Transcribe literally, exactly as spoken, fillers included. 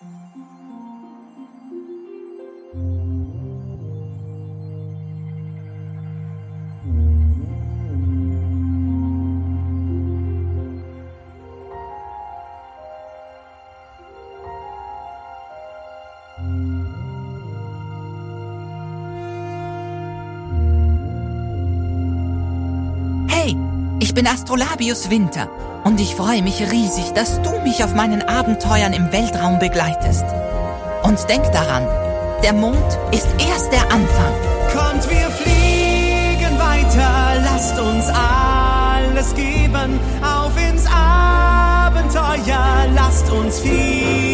Hey, ich bin Astrolabius Winter und ich freue mich riesig, dass du mich auf meinen Abenteuern im Weltraum begleitest. Und denk daran, der Mond ist erst der Anfang. Kommt, wir fliegen weiter, lasst uns alles geben, auf ins Abenteuer, lasst uns fliegen.